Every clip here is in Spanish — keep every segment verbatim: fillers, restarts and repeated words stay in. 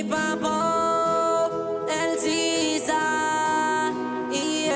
papo, el Sisa, yeah.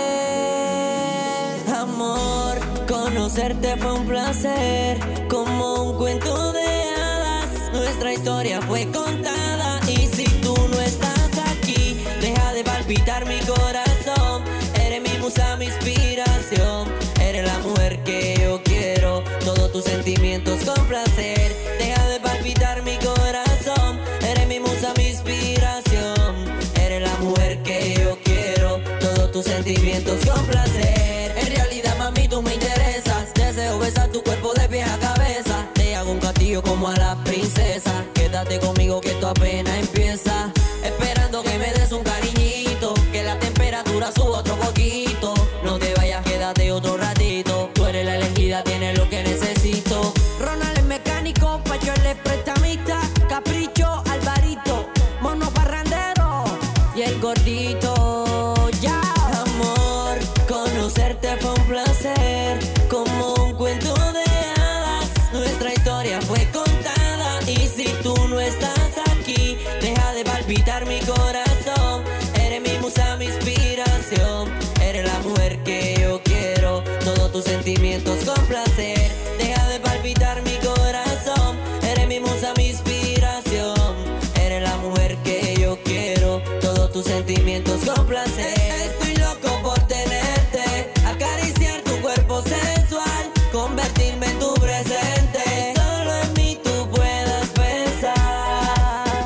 Amor, conocerte fue un placer, como un cuento de hadas. Nuestra historia fue contada y si tú no estás aquí, deja de palpitar mi corazón. Eres mi musa, mi inspiración. Eres la mujer que yo quiero, todos tus sentimientos con placer. Deja de palpitar mi corazón. Eres mi musa, mi inspiración. Eres la mujer que yo quiero, todos tus sentimientos con placer. En realidad, mami, tú me interesas. Deseo besar tu cuerpo de pie a cabeza. Te hago un castillo como a la princesa. Quédate conmigo que esto apenas empieza. Esperando que me des un cariñito, que la temperatura suba otro poquito. No te vayas, quédate otro ratito. Tú eres la elegida, tienes lo que necesito. Ronald es mecánico, Pacho el prestamista. Capricho, Alvarito, mono parrandero y el gordito, ya. Amor, conocerte fue un placer, como un cuento de hadas. Nuestra historia fue contada y si tú no estás aquí, deja de palpitar mi corazón. Eres mi musa, mi inspiración. Eres la mujer que yo quiero, todos tus sentimientos con placer. Deja de palpitar mi corazón. Eres mi musa, mi inspiración. Eres la mujer que yo quiero, todos tus sentimientos con placer. Estoy loco por tenerte, acariciar tu cuerpo sensual, convertirme en tu presente. Solo en mí tú puedas pensar.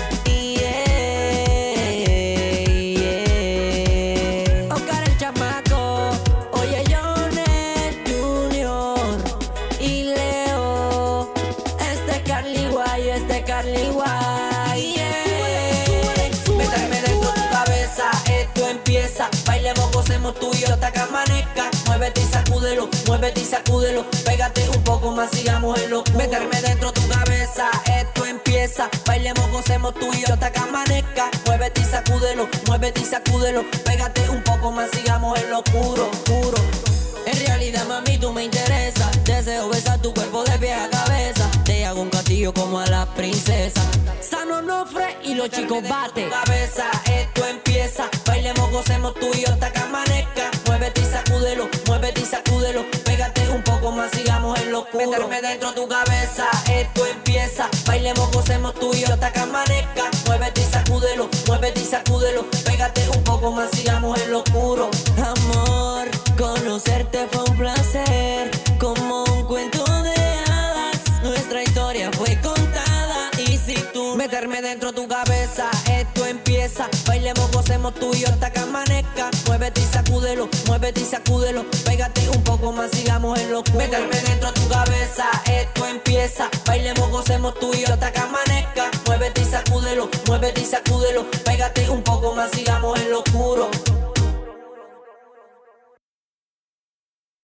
Yeah, yeah. Oscar el chamaco, oye Jonet Junior y Leo. Este Carly Guay, este Carly Guay. Yeah. Méteme dentro tu cabeza, esto empieza. Bailemos, gocemos tú y yo hasta que amanezca. Muévete y sacúdelo, muévete y sacúdelo. Pégate un poco más, sigamos en locura. Meterme dentro tu cabeza, esto empieza. Bailemos, gocemos tú y yo hasta que amanezca. Muévete y sacúdelo, muévete y sacúdelo. Pégate un poco más, sigamos en lo oscuro, oscuro. En realidad, mami, tú me interesas. Deseo besar tu cuerpo de pie a cabeza. Te hago un castillo como a la princesa. Sano Nofre y los chicos bate. Cabeza, esto empieza. Bailemos, gocemos tú y yo hasta que amanezca. Muévete y sacúdelo, muévete y sacúdelo. Pégate un poco más, sigamos en lo oscuro. Meterme dentro tu cabeza, esto empieza. Bailemos, gocemos tú y yo hasta que amanezca. Muévete y sacúdelo, muévete y sacúdelo. Pégate un poco más, sigamos en lo oscuro. Amor, conocerte fue un placer, como un cuento de hadas. Nuestra historia fue contada y si tú meterme dentro tu cabeza, esto empieza. Bailemos, gocemos tú y yo hasta que amanezca. Muévete y sacúdelo, muévete y sacúdelo. Pégate un poco más, sigamos en lo oscuro. Meterme dentro tu cabeza, esto empieza. Bailemos, gocemos tú y yo hasta que amanezca. Muévete y sacúdelo, muévete y sacúdelo. Pégate un poco más, sigamos en lo oscuro.